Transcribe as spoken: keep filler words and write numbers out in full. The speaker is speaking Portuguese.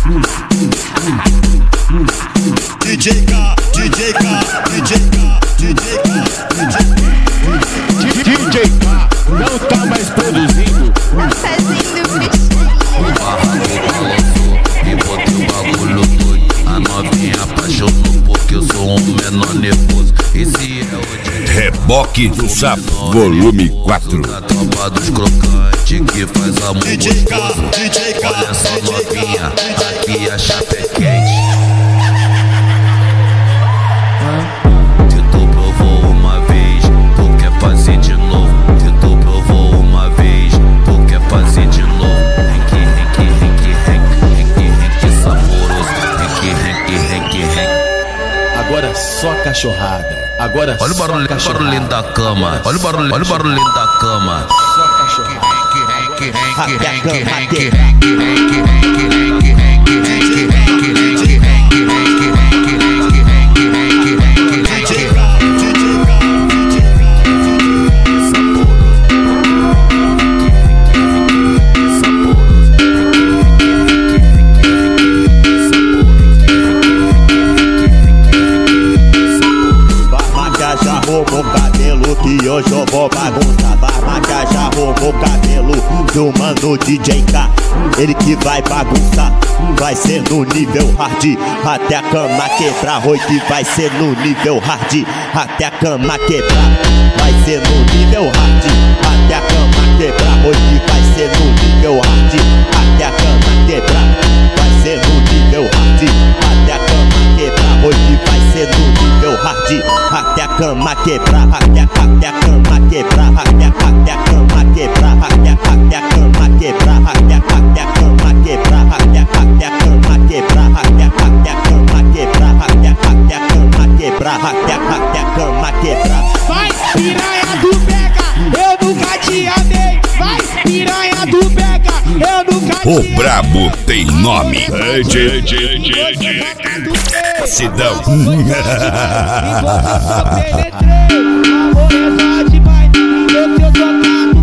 D J K, D J K, D J K, D J K, D J K não tá mais produzindo. Tá fazendo bichinho. O barraco balançou e botei o bagulho doido. A novinha apaixonou porque eu sou um menor nervoso. Esse é o D J Reboque do Sapo, volume quatro. da tropa dos crocantes que faz amor D J K, gostoso. D J K, Olha só D J K, novinha, D J K. aqui a chapa é quente. Se tu provou uma vez, tu quer fazer de novo. Se tu provou uma vez, tu quer fazer de novo. Renque, renque, renque, renque, renque, renque saboroso. Renque, renque, renque, renque. Agora só cachorrada. Agora Olha o só barulho, cachorrada. barulhinho da cama. Olha o barulho, olha o barulhinho da cama. Só cachorrada. Já arrumou cabelo que hoje eu vou bagunçar. Barmaca já arrumou cabelo do mano D J K. Ele que vai bagunçar, vai ser no nível hard. Até a cama quebrar, oi que vai ser no nível hard. Até a cama quebrar, vai ser no nível hard. Até a cama quebrar, oi que vai ser no nível hard. Até a cama quebrar, vai ser no nível hard. Até a cama quebrar, oi que vai ser no nível hard. Até a cama quebrar, até, até a cama quebrar, até, até a cama quebrar, até, até a cama quebrar, até, até a cama quebrar, até, até a cama quebrar, até, até a cama quebrar, até, até a cama quebrar, até, até a cama quebrar. Vai, piranha do Beca, eu nunca te amei. Vai, piranha do Beca, eu nunca te amei. O brabo tem nome. D J, D J, D J. Cidão. Amor é só demais, eu que eu sou